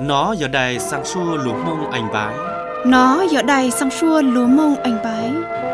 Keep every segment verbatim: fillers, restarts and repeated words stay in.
Nó giờ đây sang xua lúa mông anh bái. Nó giờ đây sang xua lúa mông anh bái.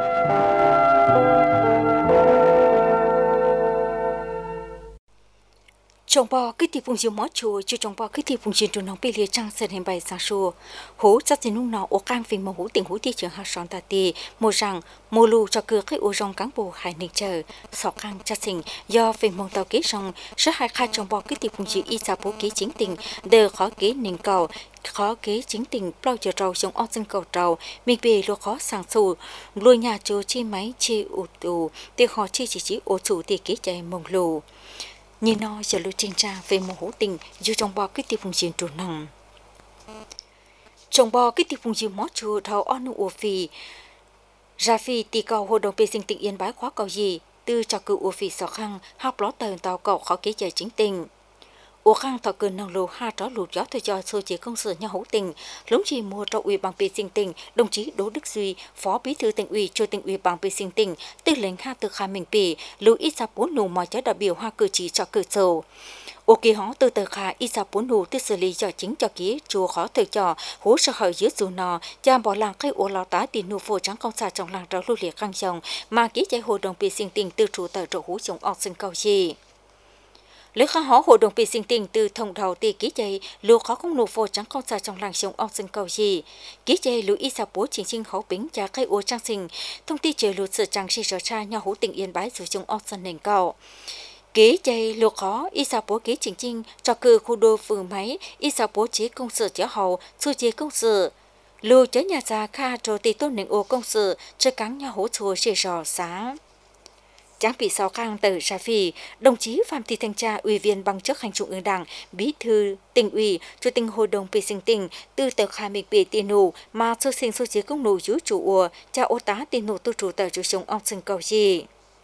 Trong bò cái tiệp vùng diều mót chùa cho trong bò cái tiệp vùng diều nông bê lìa trang sơn hình bài sang xua hố chắc gì nung nào ô cam phình màu hố tình hố ti trường hạ son tà tì mô rằng mô lù cho cửa cái ô rong cán bộ hải nịch chờ sọ căng chắc xình do phình mong tàu kế rong rất hai khai trong bò cái tiệp vùng diều y sa bố kế chính tình đều khó kế nình cầu khó kế chính tình bao giờ trâu trong ớt dân cầu trâu mình bề lúa khó sang xù lùi nhà chỗ chi máy chi ủ tù tiêu họ chi chỉ chỉ ô chủ thì kế chạy mông lù như nó giờ lưu trình tra về một hữu tình dù trong bò cái tiệp vùng diều trù nòng trong bò cái tiệp vùng diều mót chùa thầu on ua phi ra phi tì cầu hội đồng bê sinh tỉnh yên bái khóa cầu gì từ cho cựu ua phi sọ khăn học ló tờ tàu cầu khó kế chạy chính tình ua khăn thọ cơn nòng lù ha tró lụt gió thời cho sơ chế công sự nhà hữu tình lúng chỉ mua trọ ủy bằng bê sinh tỉnh đồng chí Đỗ Đức Duy phó bí thư tỉnh ủy chủ tỉnh ủy bằng bê sinh tỉnh tư lệnh ha từ khai mình bì lưu ít sa bốn nụ mọi trái đại biểu hoa cử chỉ cho cử sầu ô kỳ hó từ từ khai ít sa bốn nụ tư xử lý cho chính cho ký chùa khó thời cho hố sợ hở dưới dù nò cha bỏ làng cây ô lao tá tiền nụ phổ trắng công xã trong làng trào lưu liệt căng chồng mà ký chạy hội đồng bê sinh tỉnh từ chủ tờ trọ hú trong ọc sinh cầu gì lễ khai hóa hội đồng bê sinh tình từ thông đầu tỷ ký chạy lưu khó không nộp phô trắng con xa trong làng sông ong sinh cầu gì ký chạy lưu y sa bố chính sinh khẩu bính trả cây ô trang sinh thông tin chờ lưu sự trang si sở cha nhau hữu tình yên bái rồi trong ong sinh nền cầu ký chạy lưu khó y sa bố ký chính sinh cho cử khu đô phường máy y sa bố chế công sự chế hậu su chế công sự lưu chế nhà già kha trò tỷ tôn nền ô công sự chơi cắn nhau hữu chùa si sở xá Trang bị sáu khang từ Sa Phi, đồng chí Phạm Thị Thanh Tra, ủy viên ban chấp hành trung ương Đảng, bí thư tỉnh ủy, chủ tịch hội đồng bê sinh tỉnh, từ tờ khai mình bê tiền nụ mà sơ sinh sơ chế công nụ giữ chủ ua, cha ô tá tiền nụ tu chủ tờ chủ sống ông sinh cầu gì.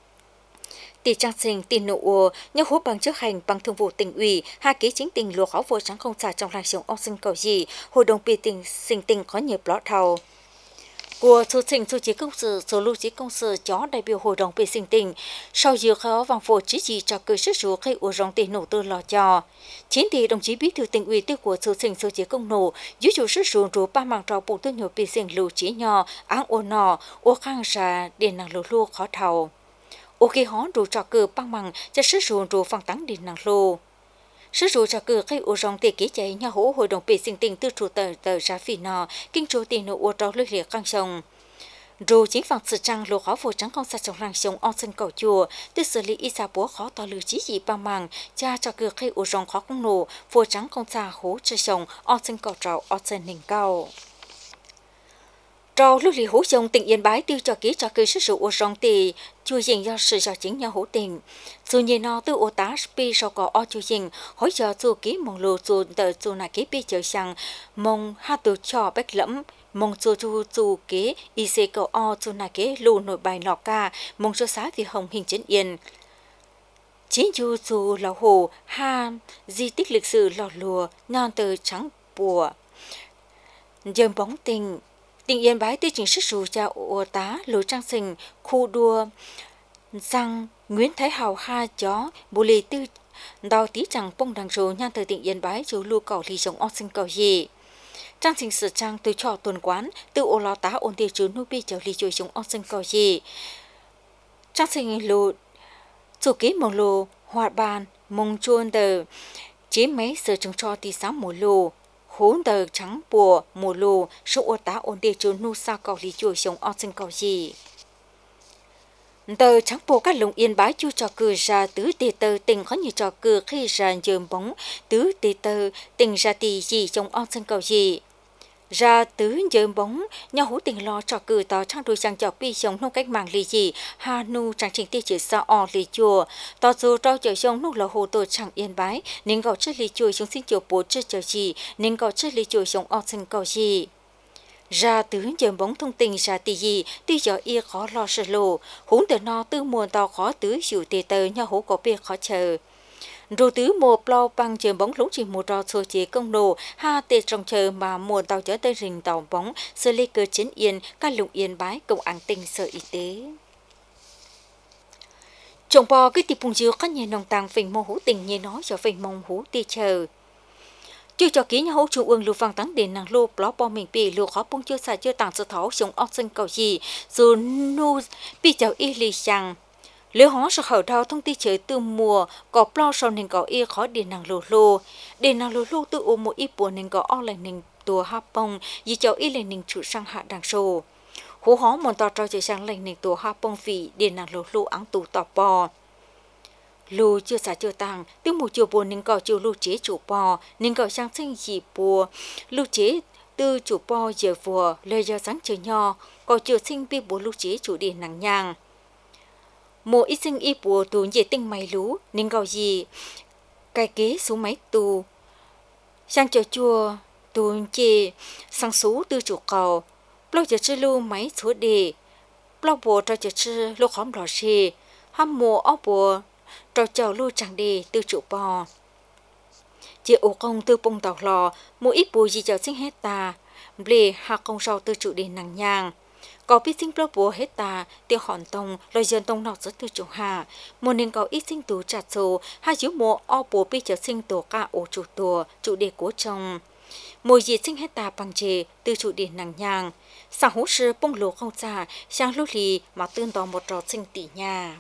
Tỷ trang sinh tiền nụ ua, nhớ hỗ bằng chấp hành bằng thường vụ tỉnh ủy, hai ký chính tỉnh lùa khó vô trắng không xả trong làng sống ông sinh cầu gì, hội đồng bê tỉnh sinh tỉnh có nhiều lọ thầu. Của số trình số chế công sự, số lưu chế công sự chó đại biểu hội đồng bê sinh tỉnh, sau dự khó vòng phổ chỉ chỉ cho cơ sức số cây ổ rong tiền nổ tư lò cho. Chính thì đồng chí bí thư tỉnh ủy tư của số trình số chế công nổ, dưới chủ sức số rủ ba mạng trò bộ tư nhổ bê sinh lưu chế nhỏ, áng ô nọ, ô khang ra, điện năng lưu lưu khó thầu. Ô khi hó rủ trò cơ băng mạng cho sức số rủ phăng tăng điện năng lưu. Sử dụng cho cửa cây ô rong tê ký chạy nhà hỗ hội đồng bê sinh tình từ chủ tờ tờ ra phỉ nọ, kinh chỗ tiền nụ ô trao lưu liệt căng sông. Rồi chính phẳng sự trăng lô khó vô trắng con xa trong làng sông on sân cầu chùa, từ xử lý y sa bố khó tỏ lưu chí dị bằng màng, cha cho cửa cây ô rong khó không nổ, vô trắng con xa hố chơi sông on sân cầu trào on sân nền cao. Trao lưu lý hỗ sông tỉnh Yên Bái tiêu cho ký cho cơ sử dụng ô rong tì chui dình do sự do chính nhau hỗ tình. Dù nhìn nó từ ô tá spi sau có ô chui dình hối giờ dù ký mong lô dù tờ dù nà ký bì chờ sang mong hát từ cho bách lẫm mong dù dù dù ký y xê cầu ô dù nà ký lù nổi bài lọ ca mong cho xá vì hồng hình chấn yên. Chính dù dù là hồ ha di tích lịch sử lò lùa non từ trắng bùa. Dơm bóng tình Tỉnh Yên Bái tiêu chỉnh sức dù cho ô tá lối trang sinh khu đua rằng Nguyễn Thái Hào ha chó bù lì tư đào tí chẳng bông đằng rồ nhan thời tỉnh Yên Bái chú lưu cầu lì giống ong sinh cầu gì. Trang sinh sự trang từ trò tuần quán từ ô lò tá ôn tiêu chú nuôi bi trở lì chú giống ong sinh cầu gì. Trang sinh lù chủ ký mong lù hoạt bàn mong chuôn tờ chế mấy sự trông cho tí sáng mùa lù. Hốn tờ trắng bùa mùa lù số ô tá ổn địa chú nu sao cầu lý chùa sống ong sinh cầu gì. Tờ trắng bùa các lồng Yên Bái chú cho cử ra tứ tì tờ tình có như cho cử khi ra dườm bóng tứ tì tờ tình ra tì gì trong ong sinh cầu gì. Ra tứ dơm bóng nhau hú tình lo cho cử tỏ trang đôi sang chọc bi sống nông cách mạng lì gì hà nu trang trình tiêu chữ sao o lì chùa tỏ dù trao chở sông nông là hồ tổ chẳng Yên Bái nên gọi chất lì chùa xuống xin chùa bố chất chở gì nên gọi chất lì chùa sống o sinh cầu gì. Ra tứ dơm bóng thông tình ra tì gì tuy giờ y khó lo sợ lộ hún tờ no tư muôn tàu khó tứ dụ tì tờ nhau hú có bia khó chờ. Rồi tứ mùa plau băng chờ bóng lũng chỉ một trò sơ chế công nổ ha tê trong chờ mà mùa tàu chở tới rình tàu bóng sơ lê cơ chính Yên các lũng Yên Bái công an tỉnh sở y tế. Trồng bò cái tiệp bùng dưa có nhà nông tàng phình mô hú tình như nó cho phình mông hú tì chờ. chưa cho ký nhà hỗ trung ương lưu vang tắng đến nàng lô blog bom mình bị lưu khó bông chưa xài chưa tặng sự tháo sống óc sinh cầu gì dù nu bị cháu y lì sang nếu họ sẽ khởi đầu thông tin chơi từ mùa có plo sau nên có y khó để nàng lô lô để nàng lô lô từ ôm một ít buồn nên có o lại nên tua hấp bông vì cháu y lên nên chủ sang hạ đằng sâu hú hó một tàu trò chơi sang lên nên tua hấp bông vị để nàng lô lô áng tù tọt bò lù chưa xả chưa tăng từ một chiều buồn nên có chiều lù chế chủ bò nên có sang sinh gì bùa lù chế từ chủ bò giờ vừa lời giờ sáng trời nho có chiều sinh bị bùa lù chế chủ điện nặng nhàng một ít sinh y bùa tù về tinh mày lú nên gọi gì cái kế số máy tù sang chờ chùa tù chê sang số từ chủ cầu bao giờ chưa lưu máy số đề bao bùa cho chờ chưa lưu khóm đỏ xì hâm mùa áo bùa trò chào lưu chẳng đề từ chủ bò chị ổ công từ bông tàu lò mỗi ít bùa gì chào sinh hết ta ble hạ công sau từ chủ đề nặng nhàng có biết sinh bao bùa hết ta tiêu hòn tông lời dân tông nọ rất từ chủ hà một nên có ít sinh tù chặt số hai chiếu mùa o bùa biết chào sinh tổ ca ổ chủ tùa chủ đề của chồng mỗi gì sinh hết ta bằng chề từ chủ đề nặng nhàng sang hú sư bông lúa không xa sang lúc lì mà tương tỏ một trò sinh tỷ nhà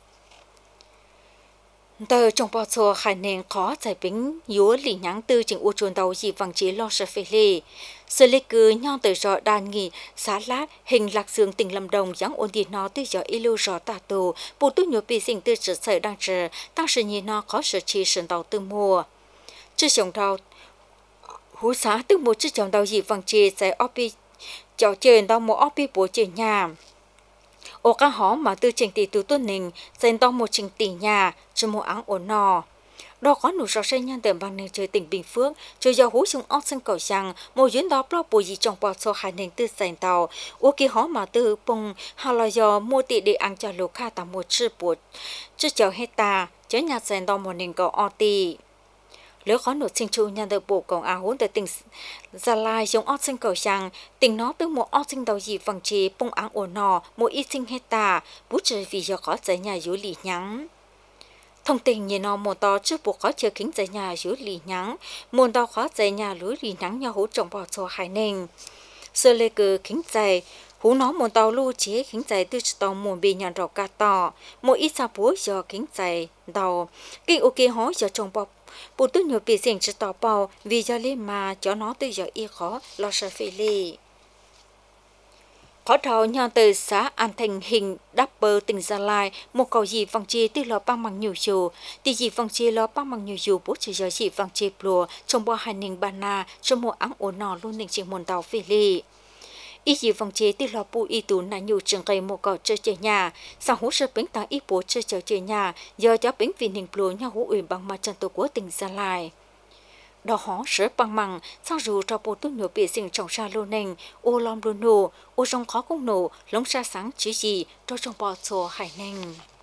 tờ trong bao số khả năng khó giải bính yếu lý nhãn từ trình u chuồn đầu gì bằng chế lo sợ phê lê sự lê cứ nhau tới rõ đàn nghị xá lát hình lạc dương tỉnh Lâm Đồng giáng ổn định nó từ rõ ilu rõ tà tù bộ tu nhiều bị sinh từ sự sở đang chờ tăng sự nhìn nó có sự chi sân đầu từ mùa chứ chồng đầu hú xá từ một chứ chồng đầu gì bằng chế sẽ opi cháu chơi đâu một opi bố chơi nhà ô cá hó mà từ trình tỷ từ tuần nình dành to một trình tỷ nhà cho một áng ổn nò đó có nụ sò xây nhân tầm bằng nền trời tỉnh Bình Phước chơi giàu hú sung óc sân cầu sang một chuyến đó bao bùi gì trong bao số hai nền từ dành tàu ô kia hó mà từ bông hà là do mua tỷ để ăn cho lô kha tạm một chữ bột chứ chờ hết ta chớ nhà dành to một nền cầu o tì nếu có nụ sinh chu nhân được bộ công áo hôn từ tỉnh Gia Lai giống óc sinh cầu sang tỉnh nó từ một óc sinh đầu gì bằng chế bông áng ổn nò một ít sinh hết ta bút trời vì do có giải nhà dưới lì nhắng thông tin như nó một to trước bộ có chờ kính giải nhà dưới lì nhắng một to khó giải nhà lưới lì nhắng nhau hỗ trọng bỏ số hai nền sơ lê cờ kính giải hú nó một tàu lưu chế kính giải từ tàu một bì nhà rau cá to một ít sa búa do kính giải đầu kinh ok hóa do trong bọc bộ tu nhiều bị sinh chỉ tàu bao vì do lý mà cho nó từ giờ y khó lo sợ phi lì có đầu nhau từ xã An Thành hình đắp bờ tỉnh Gia Lai một cầu gì vòng chia từ lò băng bằng nhiều dù thì gì vòng chia lò băng bằng nhiều dù bố chỉ giờ gì vòng chia plùa trong bao hành ninh ban na trong một áng ổn nọ luôn định chỉ một tàu phi lì ý gì vòng chế từ lò bu y tú là nhiều trường cây một cỏ chơi chơi nhà sau hỗ trợ bánh táo y bố chơi chơi chơi nhà giờ cho bánh vì ninh plùa nhau hỗ ủy bằng mặt trận tổ quốc tỉnh Gia Lai đó họ sẽ bằng măng sau dù cho bộ tu nhiều bị sinh trong xa lô nền ô lom lô nổ ô trong khó công nổ lống xa sáng chỉ gì cho trong bò sổ hải nền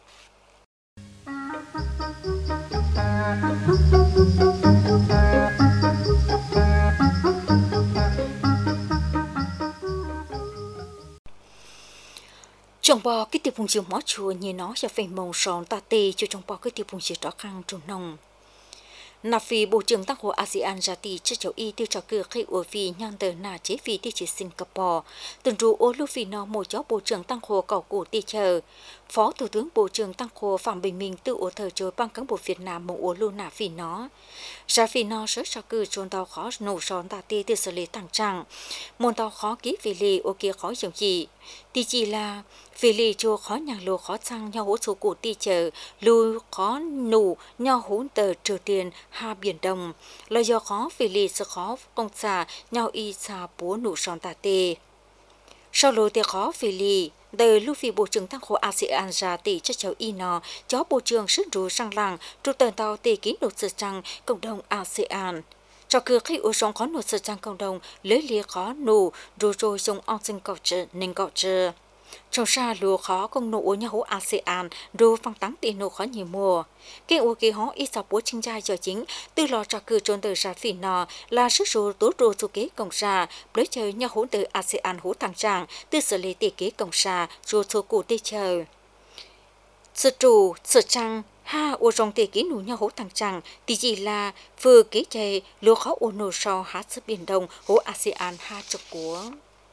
trong bò cái tiêu phùng chiều mó chùa như nó sẽ phải màu sòn ta tê cho trong bò cái tiêu phùng chiều đó khăn trùng nồng nà phi bộ trưởng tăng hộ a sê an ra tì cho cháu y tiêu trò cửa khi ở phi nhang tờ nà chế phi tiêu chỉ Singapore từng ru ô lưu phi nó một cháu bộ trưởng tăng hộ cầu cổ tì chờ phó thủ tướng bộ trưởng tăng hộ Phạm Bình Minh tự ở thời trời bang cán bộ Việt Nam một ô lưu nà phi nó ra phi nó sớt cho cử trốn tàu khó nổ sòn ta tì tiêu xử lý tăng trạng môn tàu khó ký vì lì ô kia khó giống gì tì chỉ là vì lì cho khó nhàng lô khó sang nhau hỗ số cổ tì chờ lưu khó nụ nhau hỗn tờ Triều Tiên Hà Biển Đông là do khó vì lì sự khó công xà nhau y xà búa nụ sòn tà tê sau lối tê khó vì lì đời lưu phi bộ trưởng tăng khổ a sê an ra tỷ cho cháu y nó cháu bộ trưởng sức rú sang làng trụ tờ tàu tê ký nộp sự trăng cộng đồng a sê an cho cứ khi ô sống có nộp sự trăng cộng đồng lấy lìa khó nụ rú rồi dùng ong sinh cọ trừ nên cọ trừ trong xa lúa khó công nộ nhà hữu a sê an đồ phăng tắng tiền nộ khó nhiều mùa cái ô kỳ họ ít sạp bố chính trai cho chính từ lò trà cử trốn từ ra phỉ nọ là sức số tố đồ số kế công xa lấy chơi nhà hữu từ a sê an hữu thằng trạng từ xử lý tỷ kế công xa rồi số cụ tê chờ sự chủ sự trăng ha ô rong tê ký nụ nhau hố thằng chẳng thì chỉ là vừa kế chạy lúa khó ô nô sau hát sức biển đông hố ASEAN ha cho của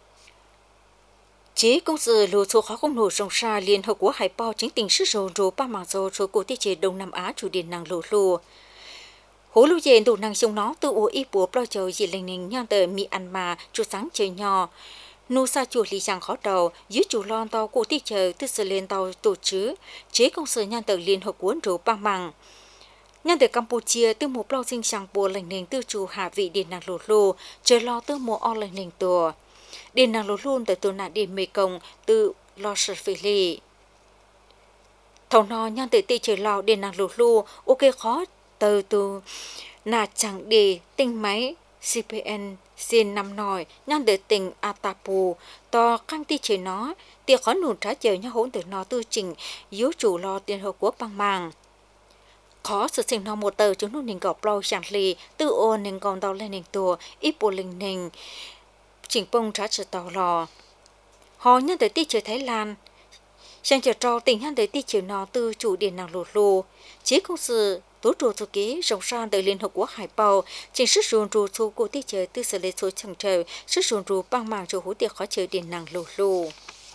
chế công sự lúa số khó không nổ rong xa liên hợp của hải bao chính tình sức rồ rồ ba mạng rồ số của tiết chế Đông Nam Á chủ điện năng lúa lúa hố lúa dền đủ năng sông nó từ ô y bùa bao châu dị lệnh ninh nhang tờ Myanmar chủ sáng chơi nhỏ nô sa chuột lý giang khó đầu dưới chủ lon tàu của tiết chế từ sự lên tàu tổ chức chế công sự nhang tờ liên hợp quốc rồ ba mạng nhân từ Campuchia từ một bao sinh sang bùa lệnh ninh từ chủ hạ vị điện năng lúa lúa chơi lo từ một o lệnh ninh tùa điện năng lúa luôn từ tù nạn điện mê công từ lo sợ phê lì thầu nó nhân từ tê chơi lo điện năng lúa lúa ok khó từ từ nà chẳng để tinh máy xê pê en xin năm nòi nhân từ tỉnh Atapu to căng ti chơi nó tiệc khó nụn trả chờ nhau hỗn từ nó tư trình yếu chủ lo tiền hợp quốc bằng màng khó sự sinh nó một tờ chúng nó nên gọp lâu chẳng lì tự ôn nên còn tàu lên nền tùa ít bộ linh nền chỉnh bông trả sự tàu lò họ nhân tới tiết chơi Thái Lan sang chờ trò tình nhân tới tiết chơi nó từ chủ điện năng lụt lù chế công sự tố trụ số kế rộng sang tới Liên Hợp Quốc Hải Bào chính sức ruồn rù số của tiết chơi từ sự lệ số chẳng trời sức ruồn rù bằng mạng cho hữu tiệc khó chơi điện năng lụt lù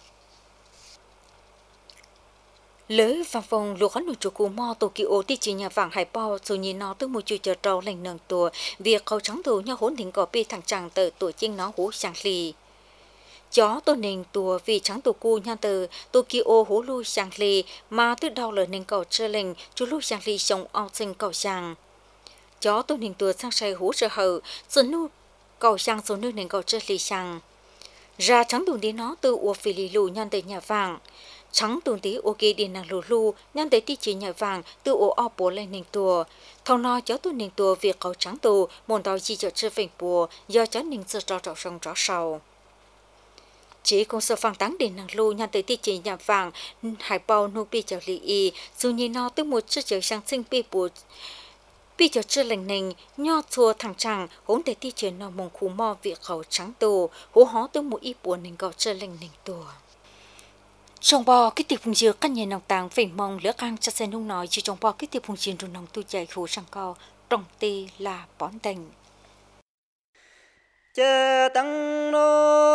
lỡ vòng vòng lúa khán nụ chủ cù mò Tokyo ti chỉ nhà vàng Hải Bào rồi nhìn nó từ một chu chờ trâu lành nâng tua việc cầu trắng tù nhau hỗn thỉnh cỏ pi thằng chàng từ tuổi chinh nó hú sang lì chó tôi nền tua vì trắng tù cu nha từ Tokyo hú lui sang lì mà từ đầu lời nền cầu chơi lành chú lui sang lì sống ao sinh cầu sang chó tôi nền tua sang say hú sợ hở rồi nu cầu sang số nước nền cầu chơi lì sang ra trắng tù đi nó từ uo phi lì lù nha từ nhà vàng trắng tuần tí ok điện năng lù lù nhân tới tí chỉ nhà vàng từ ổ o bố lên nền tùa thầu nó cháu tu nền tùa việc cầu trắng tù môn tàu chi cho chơi phèn bùa do cháu nền sơ trò trò sông trò sầu chỉ công sở phang táng điện năng lù nhân tới tí chỉ nhà vàng Hải Bào nô bi cho lì y dù nhìn nó từ một chiếc chiếc sang sinh bi bùa bi cho chơi lành nền nho chùa thằng chàng hỗn tới tí chỉ nó mong khu mò việc cầu trắng tù hú hó từ một ít bùa nền cầu chơi lành nền tùa trong bò cái tiệp phùng dừa căn nhà nòng tàng phình mong lỡ căng cho xe nung nói chỉ trong bò cái tiệp phùng dừa trong nòng tu chạy khổ sang cao trong tê là bón tình chớ tăng nô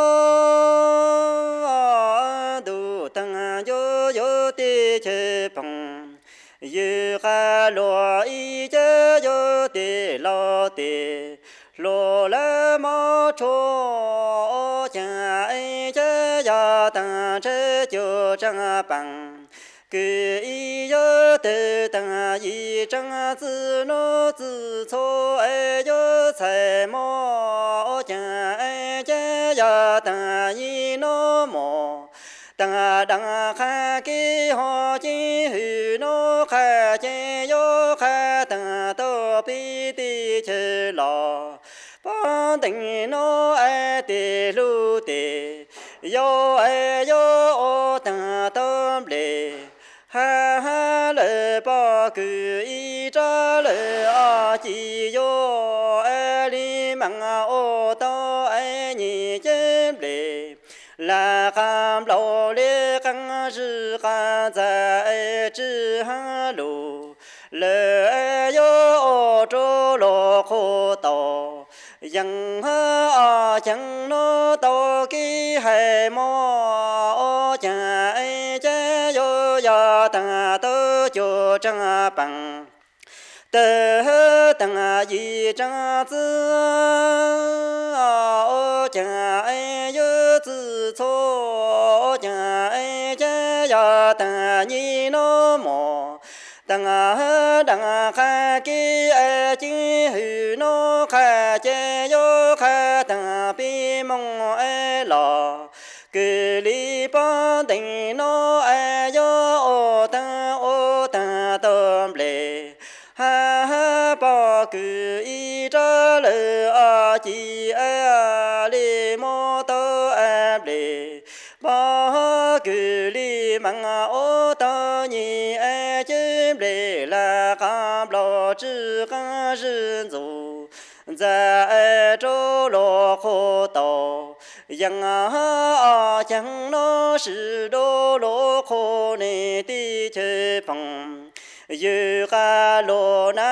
đủ tăng yo yo tê chớ bằng yu ga lo y chớ yo tê lo tê lo la mo cho cha ai chớ ya tăng chớ cho trang bằng cứ y yo tê tăng y trang zi no zi cho ai yo sai mo cha ai chớ ya tăng y no mo tăng tăng kha ki ho chi hư no kha che yo kha tăng to pi ti chớ lo bón tình nó ai tê lu tê yo ai yo o ta tôm lệ ha ha lệ ba cứ y tra lệ a chi yo ai li mang o to ai nhị chém lệ là cam lâu lệ căng sư căng za ai chữ ha lu lệ ai yo o trô lo khô tàu yang ha chẳng nó to ki hay mo cha ai cha yo ya ta to cho trang bằng tơ tăng yi trang zi o cha ai yo zi cho cha ai cha ya ta ni no mo tăng tăng kha ki ai chi hư no kha che yo kha tăng pi mong ai lo cứ li ba tình no ai yo o ta o ta tôm lệ ha ha ba cứ y tra lệ a chi a li mo to a lệ ba cứ li mang o ta ni ai chém lệ là cam lo chữ cam rừng dù za ai trâu lo khô tàu yang a chẳng nó sự đô lô khô nè ti chơi bằng yu ga lo na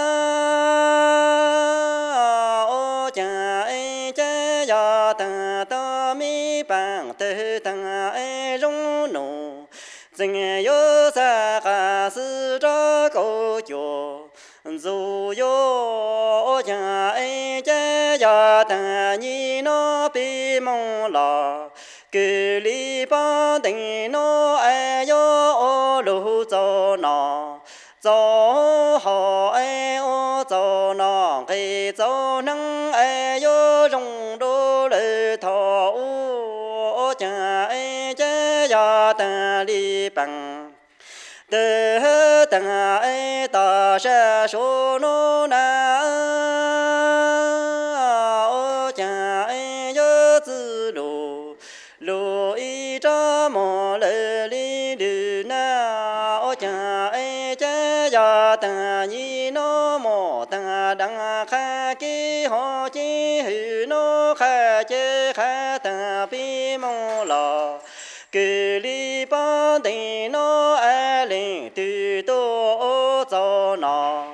o cha ai cha ya ta ta mi bang te ta ai rong no zeng yo sa ga si zha go jiu zu yo cha ai cha ya ta ni no bi mong la que li ba ding no ai yo o lu zo na zo ho ai o zo na ge zo nang ai yo rong do le tho o cha ai cha ya ta li bang de ta ai ta sha shu no na o cha ai yo zi lu lu yi zha mo le li lu na o cha ai cha ya ta ni no mo ta dang kha ki ho chi hu no kha che kha ta bi mo la que li ba de no a lin tu do zo na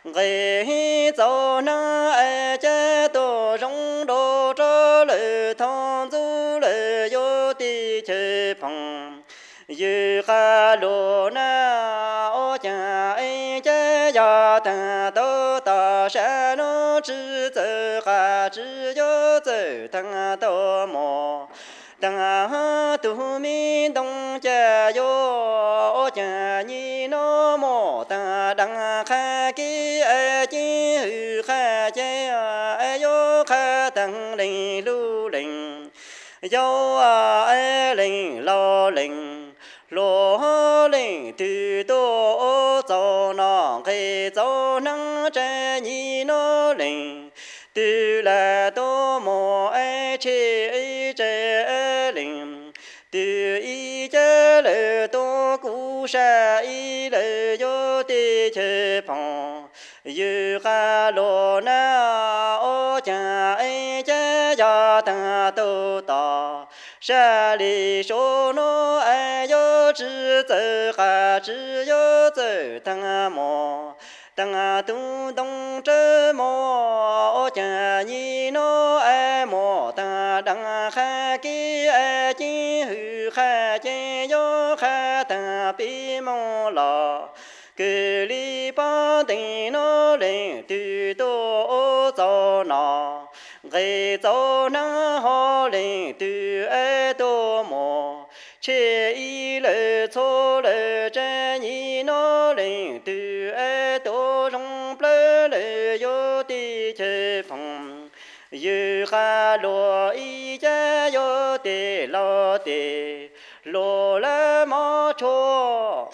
ge zo na a cha do rong do zhe le thong zu le yo ti che phong yu ha lo na o cha ai cha ya ta do ta sha no zhi zhe ha zhi yo zhe tang do mo ta tu mi dong cha yo cha ni no mo ta dang kha ki a chi hu kha cha a yo kha tang linh lu linh yo a linh lo linh lo linh tu do zo na ge zo nang cha ni no linh tu la do mo ai che ai che linh tu y che le do gu sha y le yo ti che phong yu ga lo na o cha ai che ya ta do ta sha li shu no ai yo zhi zhe ha zhi yo zhe tang mo tang tu dong zhe mo o cha ni no ai mo ta dang kha ki ai ji hu kha che yo kha ta bi mo la que li ba de no le tu do zo na ge zo na ho le tu ai do mo che y le cho le zhen yi no le tu ai do rong ple le yo ti che phong yu ha lo yi cha yo te lo te lo la mo cho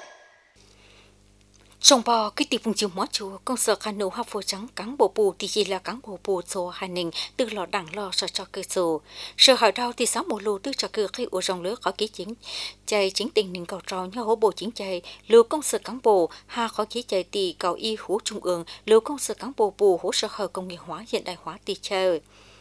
trong bò cái tiệp vùng chiều mót chùa công sở khăn nấu hấp phô trắng cán bộ bù thì chỉ là cán bộ bù số hai nền từ lò đẳng lò sợ cho cơ số sở hỏi đau thì sáu một lô từ cho cơ khi ở trong lứa có ký chính chạy chính tình nền cầu tròn nhau hỗ bộ chính chạy lưu công sở cán bộ ha khó ký chạy tỷ cầu y hú trung ương lưu công sở cán bộ bù hỗ sở hợp công nghiệp hóa hiện đại hóa tỷ chơi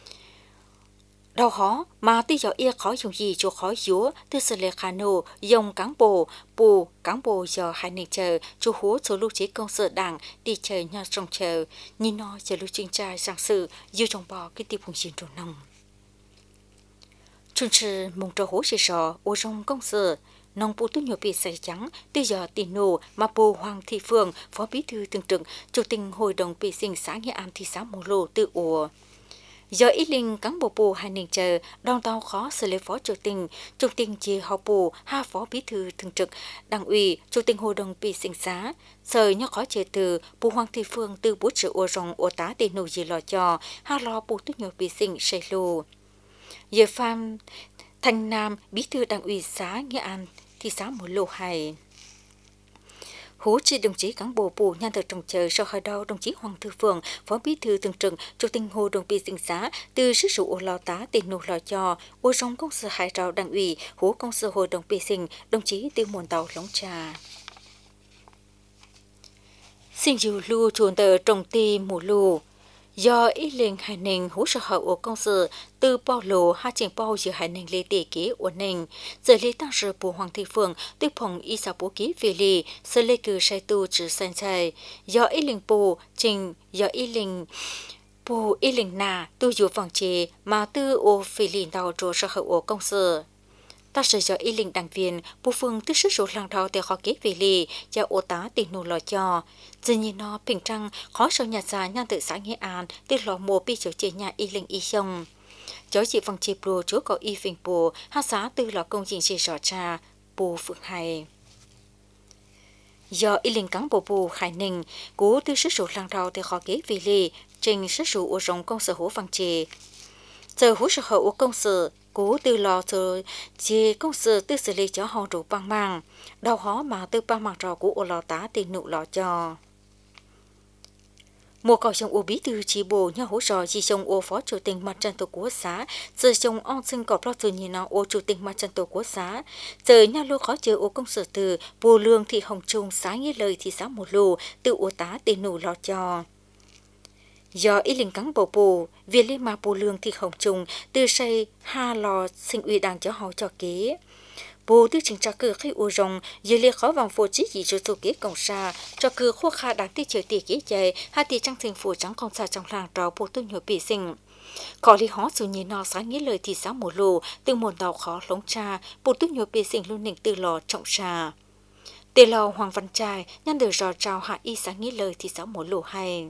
đau khó mà tuy giờ ia khó dùng gì cho khó dúa từ sự lệ khả nô dùng cán bộ bù cán bộ giờ hai nền chờ cho hú số lưu chế công sở đảng đi chờ nhà trong chờ nhìn nó chờ lưu chuyên trai giảng sự yêu trong bò cái tiêu vùng chiến trốn nông chuyên sư mong cho hú sẽ sợ ô trong công sở nông bù tôi nhiều bị say trắng từ giờ tiền nô mà bù Hoàng Thị Phương phó bí thư thường trực chủ tịch hội đồng bị sinh xã Nghệ An thị xã Mông Lô tự ủa giờ ít linh cán bộ bù hai nền chờ đong tao khó xử lý phó chủ tịch chủ tịch chỉ họp bù hai phó bí thư thường trực đảng ủy chủ tịch hội đồng bị sinh xã sở nhắc khó chế từ bù Hoàng Thị Phương từ bút chữ ô rồng ô tá để nô gì lò cho hai lo bù tốt nhiều bị sinh xây lù giờ Phan Thanh Nam bí thư đảng ủy xã Nghệ An thị xã Mông Lô hai hú chỉ đồng chí cán bộ bù nhân thực trong chờ sau hồi đầu đồng chí Hoàng Thư Phương phó bí thư thường trực chủ tịch hội đồng bị sinh xã từ sức sự ô lò tá tiền nô lò cho ô rong công sở hải trào đảng ủy hú công sở hội đồng bị sinh đồng chí tiêu muôn tàu lóng trà xin dìu lưu chuồn tờ trồng ti mù lù do ý linh hải ninh hú sở hậu của công sự từ bao lô hai trình bao giữa hải ninh lê tỷ ký của ninh giờ lê tăng sự bù hoàng thị phượng từ phòng y xã bố ký về lì sơ lê cử sai tu trừ san chạy do ý linh bù trình do ý linh bù ý linh nà tu dù phòng chế mà tư ô phi lì đầu trù sở hậu của công sự ta sẽ cho ý linh đảng viên bù phương tức sức số lăng thao để khó kế về lì cho ô tá tình nụ lò cho dường như nó bình trăng khó sau nhà già nhan tự xã Nghệ An từ lò mùa bi chỗ chế nhà ý linh y sông cháu chị phòng chế bù chúa có y phình bù hát giá từ lò công trình chế rõ trà bù phượng hay do ý linh cắn bù bù khải ninh cú tư sức số lăng thao để khó kế về lì trình sức số ô rồng công sở hữu văn chế giờ hữu sở hữu công sở cố từ lò chờ chỉ công sự tư xử lý cho họ đủ bằng mang đau khó mà tư bằng mang trò của ô lò tá tiền nụ lò cho một cầu trong ô bí thư chỉ bộ nhau hỗ trợ chỉ trong ô phó chủ tịch mặt trận tổ quốc xã giờ trong ông sinh cọp lo từ nhìn nào ô chủ tịch mặt trận tổ quốc xã giờ nhau luôn khó chờ ô công sự từ bù lương thị hồng trung xã nghĩa lời thị xã một lù từ ô tá tiền nụ lò cho do ý linh cắn bầu bù việc liên mà bù lương thì hồng trùng từ xây ha lò sinh uy đảng cho họ cho kế bù từ trình tra cử khi u rồng dưới liệt khó vòng phổ chỉ gì cho số kế cộng xa cho cử khoa kha đáng tiết trời tiết kế chạy hai tiết trang thành phủ trắng công xa trong làng trò bù tôi nhiều bị sinh khó lý hóa dù nhìn nó sáng nghĩa lời thì sáng một lù từ một tàu khó lống cha bù tôi nhiều bị sinh luôn nỉnh từ lò trọng xa từ lò hoàng văn trai nhân được rò trao hạ y sáng nghĩa lời thì sáng một lù hay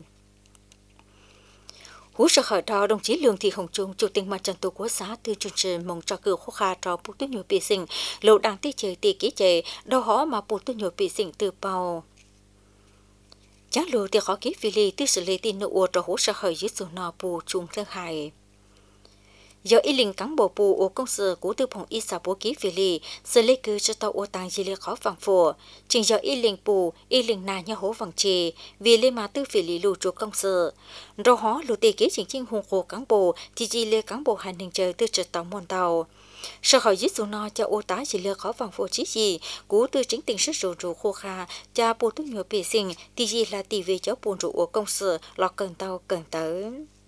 hú sở khởi đó đồng chí Lương Thị Hồng Trung chủ tịch mặt trận tổ quốc xã từ chương trình mong cho cử khoa kha cho bộ tuyết nhiều bị sinh lâu đang tiết trời tì ký chạy đâu họ mà bộ tuyết nhiều bị sinh từ bao chắc lù thì khó ký vì lý tư xử lý tin nụ cho hú sở khởi dưới số nọ bù chung thương hại do ý linh cán bộ bù ô công sự của tư phòng y xã bố ký vì lý xử lý cử cho tàu ô tàng dì lý khó vàng phổ trình do ý linh bù ý linh nà nhau hố vàng trì vì lý mà tư vì lý lù chủ công sự rồi họ lù tì ký chính chính hùng khổ cán bộ thì dì lý cán bộ hành hình chờ tư trật tàu môn tàu sở hỏi dưới số nọ cho ô tá dì lý khó vàng phổ chí gì của tư chính tình sức rủ rủ khô kha cha bù tư nhiều bì sinh thì dì là tỷ về cháu bùn rủ ô công sự lọ cần tàu cần tới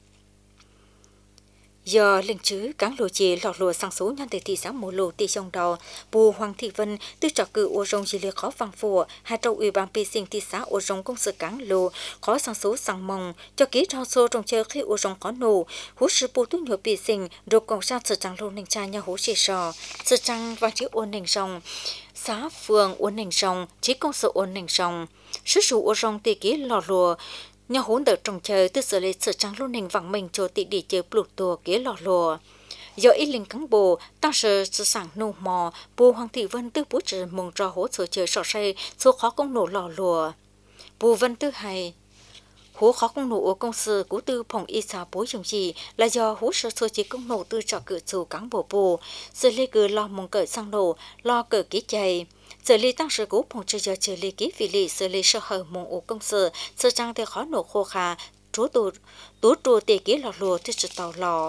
do lệnh chứ cán lộ chế lọt lùa sang số nhân thể thị xã mùa lù tì trong đầu bù Hoàng Thị Vân tư trò cử ô rồng dì lê khó vang phù hai trâu ủy ban pi sinh thị xã ô rồng công sự cán lộ khó sang số sang mong cho ký trao số trong chơi khi ô rồng khó nổ hú sư bù tu nhiều pi sinh rồi còn sang sự trăng lô nền cha nhà hú xì sò sự trăng và chữ ôn nền rồng xã phường ôn nền rồng chỉ công sự ôn nền rồng sư chủ ô rồng tì ký lọt lùa nhà hỗn đợt trồng chơi từ xử lý sự trắng luôn nền vắng mình cho tị đi chơi Pluto kế lò lùa do ý linh cán bộ ta sự sự sản nô mò bù Hoàng Thị Vân tư bố trừ mong cho hỗ trợ chơi sọ say số khó công nổ lò lùa bù Vân tư hay hố khó công nổ công sự của tư phòng y xã bố dùng gì là do hỗ trợ số chỉ công nổ tư cho cử chủ cán bộ bù xử lý cứ lo mong cởi sang nổ lo cởi ký chạy xử lý tăng sự cố phòng chơi giờ xử lý ký vị lý xử lý sơ hở mong ổ công sự sơ trang thì khó nổ khô khà trú tù tú trù tỉ ký lò lùa từ sự tàu lò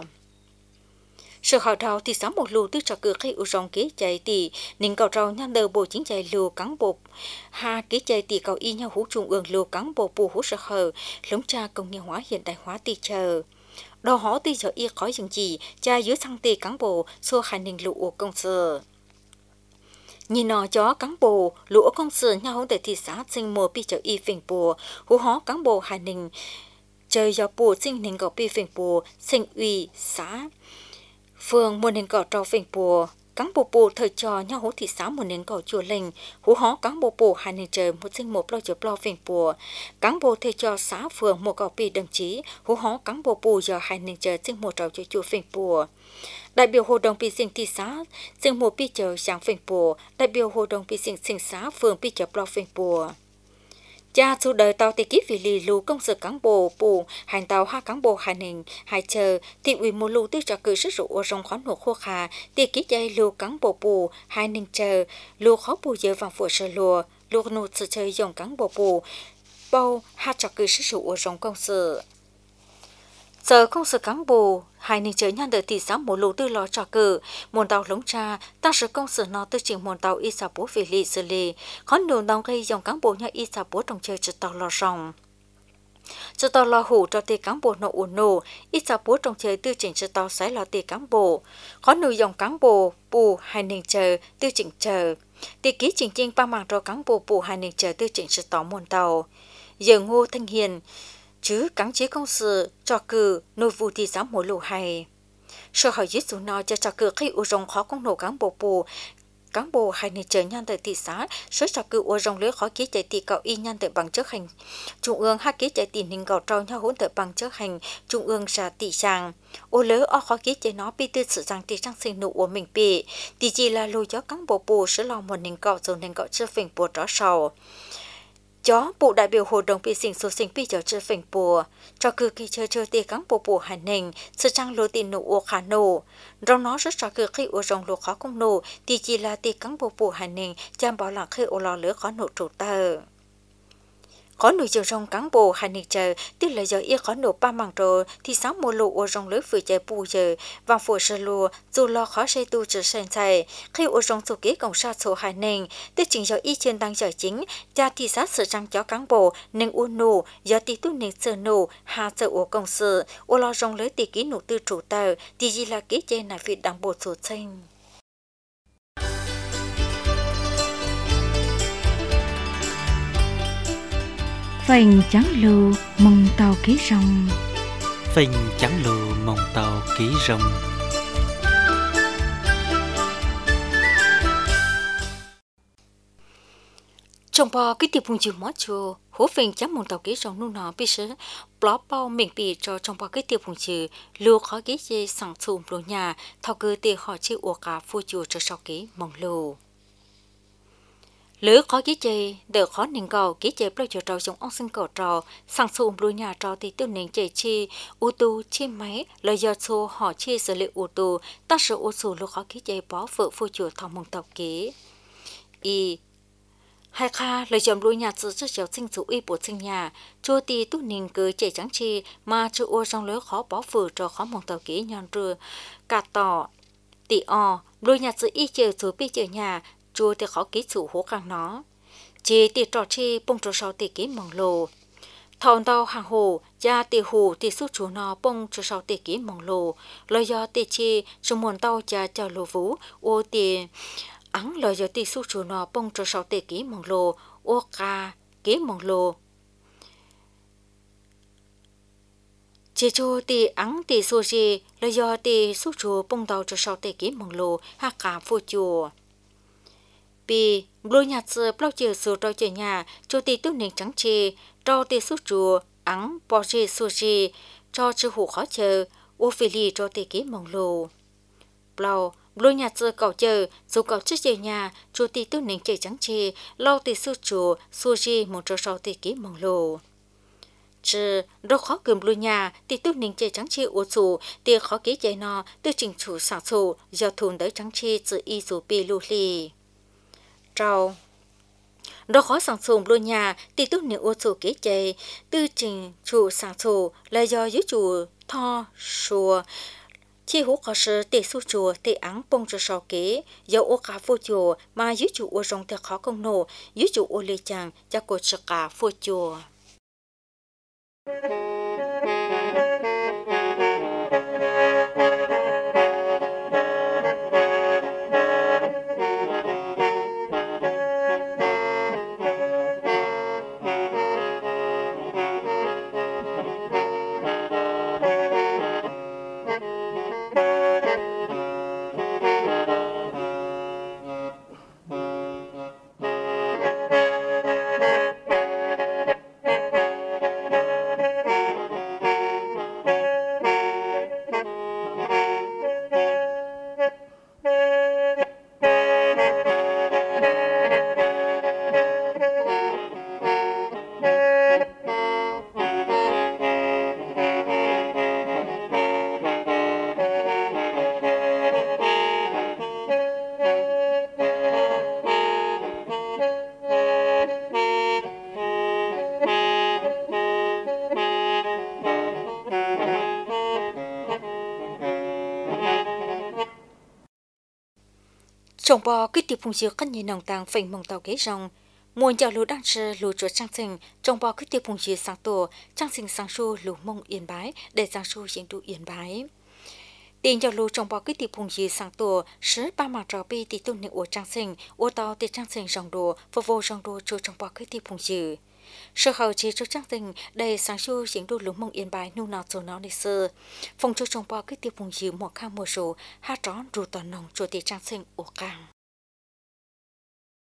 sự hào đào thì sáng một lù từ trò cử khi u rong ký chạy tỉ nín cầu rau nhăn đầu bộ chính chạy lù cán bộ hà ký chạy tỉ cầu y nhau hú trung ương lù cán bộ bù hú sơ hở lống cha công nghiệp hóa hiện đại hóa tỉ chờ đào họ tỉ cho y khó dừng gì cha dưới sang tỉ cán bộ xua hành nín lù ổ công sự nhìn nó cho cán bộ lũ công sự nhau để thị xã sinh mùa bị chợ y phình bùa hú hó cán bộ hà ninh chơi do bùa sinh ninh gạo bị phình bùa sinh uy xã phường một ninh gạo trâu phình bùa cán bộ bùa thời cho nhau hú thị xã một ninh gạo chùa lình hú hó cán bộ bùa hà ninh trời một sinh một lo chụp lo phình bùa cán bộ thời cho xã phường một gạo bị đồng chí hú hó cán bộ bùa giờ hà ninh trời sinh một trâu chùa phình bùa đại biểu hội đồng pi sinh thị xã sinh một pi chờ sáng phình bùa đại biểu hội đồng pi sinh sinh xã phường pi chờ block phình bùa cha su đời tàu tây ký vì lì lù công sự cán bộ bù hành tàu hai cán bộ hành hình hai chờ thị ủy một lù tư cho cử sức rủ ở trong khoán hộ khô khà tây ký dây lù cán bộ bù hai ninh chờ lù khó bù giờ vàng phụ sơ lùa lù nụ sự chơi dòng cán bộ bù bao hai cho cử sức rủ ở trong công sự giờ công sự cán bộ hai ninh chơi nhân đời thị xã một lù tư lò trò cử môn tàu lống cha ta sự công sự nó tư chỉnh môn tàu y xã bố về lì xử lý khó nụ đóng gây dòng cán bộ nhà y xã bố trong chơi trực tàu lò rồng cho tao lo hủ cho tê cán bộ nọ ổn nổ, ít sao bố trong chơi tư chỉnh cho tao sẽ lo tê cán bộ, khó nuôi dòng cán bộ bù hai nền chờ tư chỉnh chờ, tê ký chỉnh chinh ba mạng cho cán bộ bù hai nền chờ tư chỉnh cho tao môn tàu, giờ Ngô Thanh Hiền chứ cán chế công sự cho cử nuôi vụ thì dám mỗi lù hay, sau hỏi dưới số nó cho cho cử khi u rong khó công nổ cán bộ bù cán bộ hai nền chờ nhân tại thị xã số cho cử u rong lưới khó ký chạy tì cạo y nhân tại bằng chức hành trung ương hai ký chạy tì hình gạo trâu nhau hỗn tại bằng chức hành trung ương ra tỷ sang ô lỡ o khó ký chạy nó bị tư sự rằng tỷ trang sinh nụ của mình bị tỷ chỉ là lùi cho cán bộ bù sẽ lo một hình gạo rồi hình gạo chưa phình bùa rõ sầu chó bộ đại biểu hội đồng bị sinh số sinh bị cho chưa phình bùa cho cử khi chơi chơi tì cán bộ bù hai nền sự trang lô tì nụ ô khả nụ rong nó rất cho cử khi ô rong lô khó công nụ tỷ chỉ là tì cán bộ bù hai nền chăm bảo là khi ô lo lỡ khó nụ trụ tờ khó nụ chiều rong cán bộ hai nền chờ tức là giờ y khó nụ ba mảng rồi thì sáu mùa lụ ô rong lỡ vừa chạy bù giờ vàng phổ sơ lùa dù lo khó xây tu trở sen chạy khi ô rong số kế cộng sát số hai nền tức chính giờ y trên đang giờ chính cha thì sát sự trang cho cán bộ nên u nụ giờ tí tu nền sơ nụ hà sợ ô công sự ô lo rong lỡ tỷ ký nụ tư trụ tờ thì gì là kế trên này việc đảng bộ số tranh phành trắng lù mong tàu ký rong phình trắng lù mong tàu ký rong trong bò cái tiệp vùng chiều mót chùa hố phình chấm mong tàu ký rong nu nọ bị sớ blog bao miệng bị cho trong bò cái tiệp vùng chiều lù khó ký dê sẵn sùm lù nhà thao cơ tê họ chịu ổ cả phu chùa cho sau ký mong lù lỡ khó ký chơi đỡ khó nền cầu ký chơi bao giờ trâu giống ông sinh cầu trò sang sum lùi nhà trò thì tiêu nền chơi chi ô tô chi máy lời giờ xô họ chi xử lý ô tô ta sợ ô xô lỡ khó ký chơi bó vợ phu chùa thòng mong tàu ký y hai kha lời chồng lùi nhà sự cho cháu sinh chủ y bộ sinh nhà chua thì tu nền cứ chơi trắng chi mà chua ô trong lỡ khó bó vợ trò khó mong tàu ký nhon rưa cả tỏ tỉ o lùi nhà sự y chơi chủ bi chơi nhà chua thì khó ký chủ hố càng nó chỉ thì trò chi bông trò sau thì ký mỏng lồ thầu đào hàng hồ gia thì hồ thì số chủ nó bông trò sau thì ký mỏng lồ lời do thì chi trong muôn tàu cha cho lồ vũ ô thì ắng lời do thì số chủ nó bông trò sau thì ký mỏng lồ ô ca ký mỏng lồ chỉ cho thì ắng thì số gì lời do thì số chủ bông tàu trò sau thì ký mỏng lồ ha cả phu chùa vì lôi nhạt sờ bao giờ sờ trâu chơi nhà cho tí tu nền trắng chê trâu tí sút chùa ắng bỏ chê sô chê cho chư hủ khó chờ ô phi lì cho tí ký mỏng lồ bao lôi nhạt sờ cầu chờ dù cầu trước chơi nhà cho tí tu nền chơi trắng chê lau tí sút chùa sô chê một trâu sau tí ký mỏng lồ chứ đâu khó cầm lôi nhà tí tu nền chơi trắng chê ô chủ tí khó ký chơi nó tư trình chủ sản chủ do thôn đỡ trắng chê tự y dù bì lù lì trâu đó khó sản xuất luôn nhà thì tốt nếu ô tô kế chạy tư trình chủ sản xuất là do dưới chủ tho sùa chi hú có sự tỷ số chùa tỷ áng bông cho sau kế do ô cả vô chùa mà dưới chủ ô rong thì khó công nổ dưới chủ ô lê chàng cho cột sự cả vô chùa trong bò cái tiệp phùng chiếu cắt nhìn nòng tàng phình mong tàu kế rong Muôn giáo lũ đang chờ lũ chuột trang sinh trong bao cái tiêu phùng dư sáng tổ trang sinh sáng su lũ mông yên bái để giang su diễn đủ yên bái. Tiền giáo lũ trong bao cái tiêu phùng dư sáng tổ sứ ba mặt trò bi tỷ tôn nữ của trang sinh ô tàu tỷ trang sinh rong đồ vô vô rong đồ cho trong bao cái tiêu phùng dư. Sở hậu chế cho trang sinh để sáng su diễn đủ lũ mông yên bái nụ nào cho nó đi sơ. Phòng cho trong bao cái tiêu phùng dư một khang mùa số hát trón rù tòa nồng cho tỷ trang sinh ổ càng.